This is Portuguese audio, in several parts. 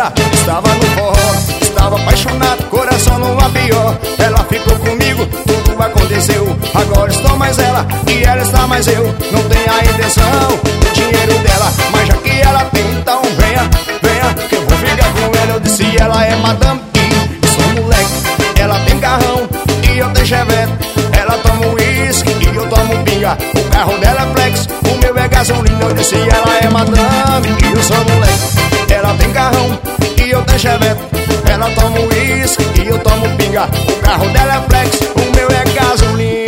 ela estava no forró. Estava apaixonado, coração no avião. Ela ficou comigo, tudo aconteceu. Agora estou mais ela e ela está mais eu. Não tenho a intenção do dinheiro dela, mas já que ela tem, então venha, venha, que eu vou ficar com ela. Eu disse, ela é madame e sou moleque. Ela tem carrão e eu tenho chevette. Ela toma uísque e eu tomo pinga. O carro dela é flex, o meu é gasolina. Eu disse, ela é madame e eu sou moleque. Ela tem carrão e eu tenho chevette. Ela toma uísque e eu tomo pinga. O carro dela é flex, o meu é gasolina.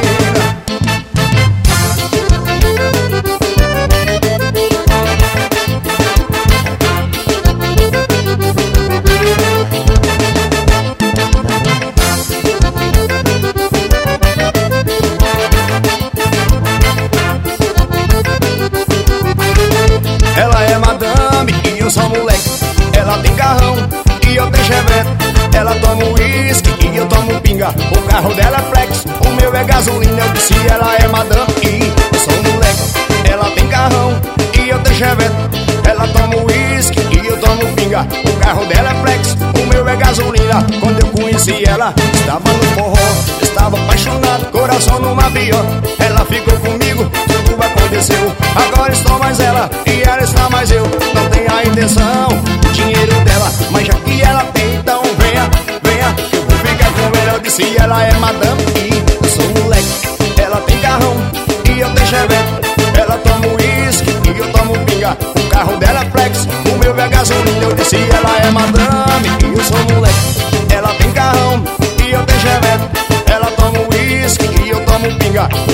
Ela é madame e eu sou moleque. Ela tem carrão e eu tenho chevette. Ela toma uísque e eu tomo pinga. O carro dela é flex, o meu é gasolina. Eu disse, ela é madame e eu sou moleque. Ela tem carrão e eu tenho chevette. Ela toma uísque e eu tomo pinga. O carro dela é flex, o meu é gasolina. Quando eu conheci ela, estava no forró. Estava apaixonado, coração numa avião. Ela ficou comigo, tudo aconteceu. Agora estou mais ela e ela está mais eu. Não tenho a intenção do dinheiro dela, mas já que ela tem, então venha, venha, que eu vou ficar com ela. Eu disse, ela é madame e eu sou moleque. Ela tem carrão e eu tenho chevette. Ela toma uísque e eu tomo pinga. O carro dela é flex, o meu é gasolina. Eu disse, ela é madame e eu sou moleque. Ela tem carrão e eu tenho chevette. Ela toma uísque e eu tomo pinga.